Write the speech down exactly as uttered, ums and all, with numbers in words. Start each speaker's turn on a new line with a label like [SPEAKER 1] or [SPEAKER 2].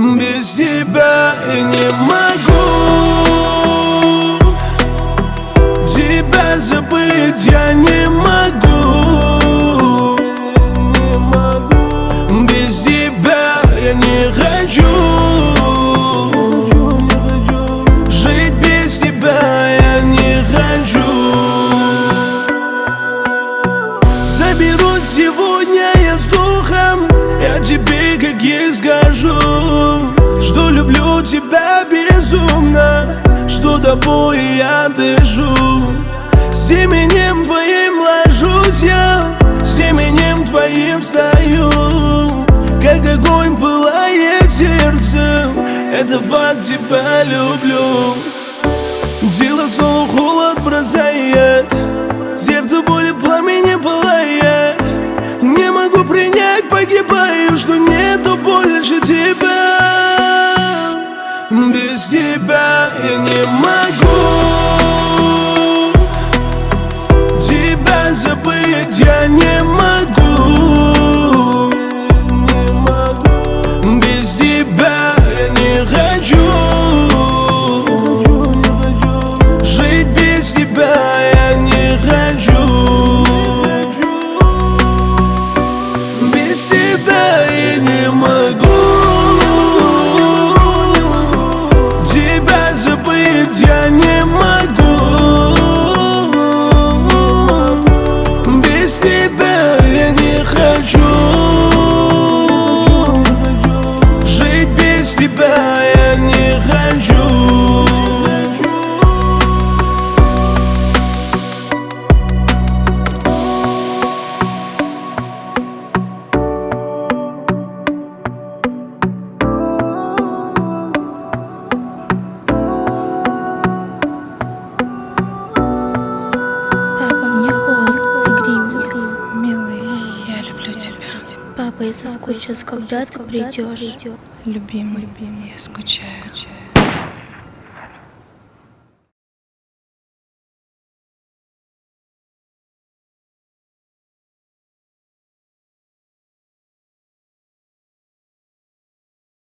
[SPEAKER 1] Без тебя я не могу тебя забыть, я не могу. Без тебя я не хочу жить, без тебя я не хочу. Заберусь сегодня я с духом, я тебе как есть скажу, что люблю тебя безумно, что тобой я дышу. С именем твоим ложусь я, с именем твоим встаю. Как огонь пылает сердце, это факт, тебя люблю. Тело снова холод бросает, сердце боли пламени пылает. Не могу принять, погибаю, что нету больше тебя. Без тебя я не могу тебя забыть, я не могу. Без тебя я не хочу жить, без тебя я не хочу. Без тебя я не могу тебя забыть, я не могу. Без тебя я не хочу жить, без тебя я не хочу.
[SPEAKER 2] Папа, я соскучилась, когда ты придешь?
[SPEAKER 3] Любимый, я скучаю.